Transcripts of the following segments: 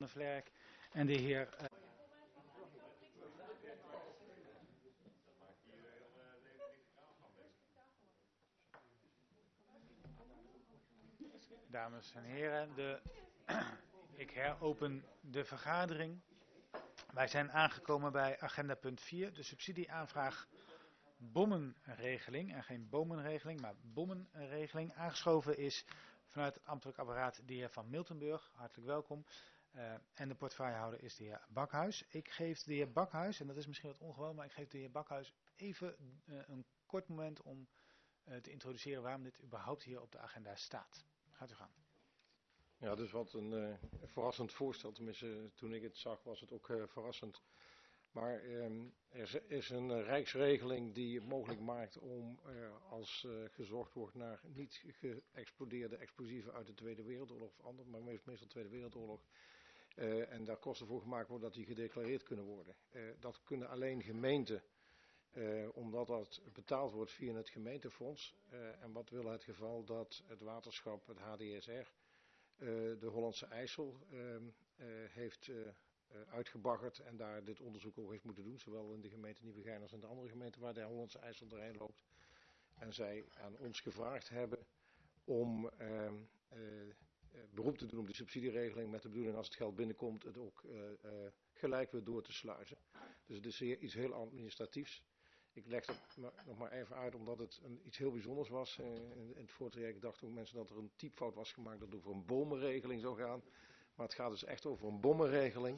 Vlerk en de heer... Dames en heren, ik heropen de vergadering. Wij zijn aangekomen bij agenda punt 4, de subsidieaanvraag bommenregeling. En geen bomenregeling, maar bommenregeling. Aangeschoven is vanuit het ambtelijk apparaat de heer Van Miltenburg. Hartelijk welkom. En de portefeuillehouder is de heer Bakhuis. Ik geef de heer Bakhuis, en dat is misschien wat ongewoon, maar ik geef de heer Bakhuis even een kort moment om te introduceren waarom dit überhaupt hier op de agenda staat. Gaat u gang. Ja, dus wat een verrassend voorstel. Tenminste, toen ik het zag was het ook verrassend. Maar er is een rijksregeling die het mogelijk maakt om als gezocht wordt naar niet geëxplodeerde explosieven uit de Tweede Wereldoorlog of andere, maar meestal Tweede Wereldoorlog. En daar kosten voor gemaakt worden dat die gedeclareerd kunnen worden. Dat kunnen alleen gemeenten, omdat dat betaald wordt via het gemeentefonds. En wat wil het geval dat het waterschap, het HDSR, de Hollandse IJssel heeft uitgebaggerd en daar dit onderzoek ook heeft moeten doen. Zowel in de gemeente Nieuwegein als in de andere gemeenten waar de Hollandse IJssel doorheen loopt. En zij aan ons gevraagd hebben om beroep te doen op de subsidieregeling met de bedoeling als het geld binnenkomt het ook gelijk weer door te sluizen. Dus het is iets heel administratiefs. Ik leg het nog maar even uit omdat het iets heel bijzonders was. In het voortraject dachten ook mensen dat er een typfout was gemaakt dat het over een bomenregeling zou gaan. Maar het gaat dus echt over een bommenregeling.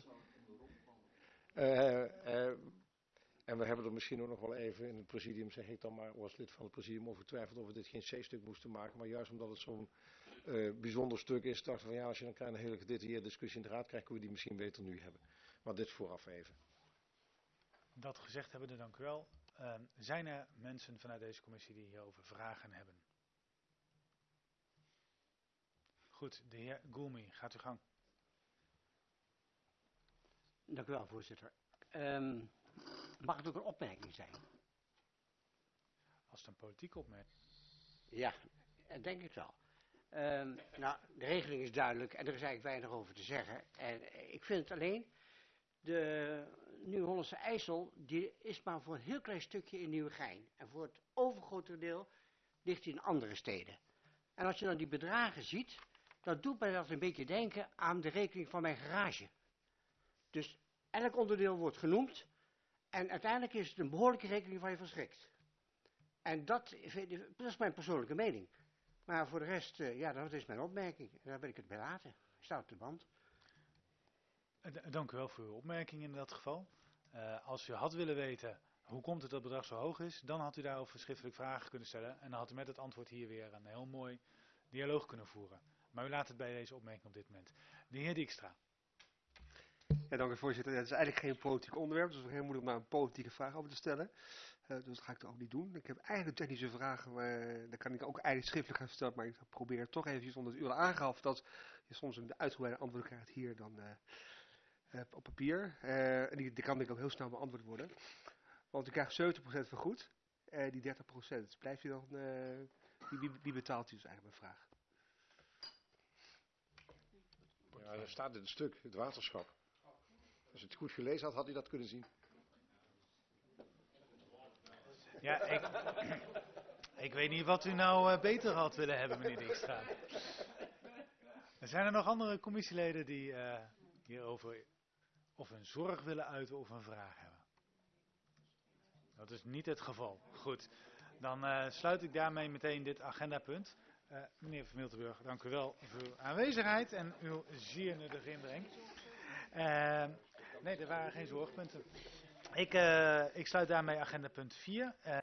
En we hebben er misschien ook nog wel even in het presidium, zeg ik dan maar, als lid van het presidium over getwijfeld of we dit geen C-stuk moesten maken. Maar juist omdat het zo'n bijzonder stuk is, dachten we van ja, als je dan een hele gedetailleerde discussie in de raad krijgt, kunnen we die misschien beter nu hebben. Maar dit vooraf even. Dat gezegd hebbende, dank u wel. Zijn er mensen vanuit deze commissie die hierover vragen hebben? Goed, de heer Goulmy, gaat u gang. Dank u wel, voorzitter. Mag het ook een opmerking zijn? Als het een politieke opmerking. Ja, denk ik wel. Nou, de regeling is duidelijk en er is eigenlijk weinig over te zeggen. En ik vind het alleen, de Nieuw-Hollandse IJssel, die is maar voor een heel klein stukje in Nieuwegein. En voor het overgrote deel ligt die in andere steden. En als je dan die bedragen ziet, dan doet mij dat een beetje denken aan de rekening van mijn garage. Dus elk onderdeel wordt genoemd en uiteindelijk is het een behoorlijke rekening waar je van schrikt. En dat is mijn persoonlijke mening. Maar voor de rest, ja, dat is mijn opmerking. En daar ben ik het bij laten. Staat op de band. Dank u wel voor uw opmerking in dat geval. Als u had willen weten hoe komt het dat het bedrag zo hoog is, dan had u daarover schriftelijk vragen kunnen stellen. En dan had u met het antwoord hier weer een heel mooi dialoog kunnen voeren. Maar u laat het bij deze opmerking op dit moment. De heer Dijkstra. Ja, dank u voorzitter. Het is eigenlijk geen politiek onderwerp, dus het is heel moeilijk om daar een politieke vraag over te stellen. Dus dat ga ik dan ook niet doen. Ik heb eigenlijk technische vragen, maar daar kan ik ook eigenlijk schriftelijk gaan stellen, maar ik probeer toch eventjes, omdat u al aangaf dat je soms een uitgebreide antwoord krijgt hier dan op papier. En die kan ik ook heel snel beantwoord worden. Want u krijgt 70% vergoed, die 30%. Blijf je dan, wie betaalt u, is eigenlijk mijn vraag. Ja, er staat in het stuk, het waterschap. Als u het goed gelezen had, had u dat kunnen zien. Ja, ik weet niet wat u nou beter had willen hebben, meneer Dijkstra. Zijn er nog andere commissieleden die hierover of een zorg willen uiten of een vraag hebben? Dat is niet het geval. Goed, dan sluit ik daarmee meteen dit agendapunt. Meneer Van Miltenburg, dank u wel voor uw aanwezigheid en uw zeer nuttige inbreng. Nee, er waren geen zorgpunten. Ik sluit daarmee agendapunt 4.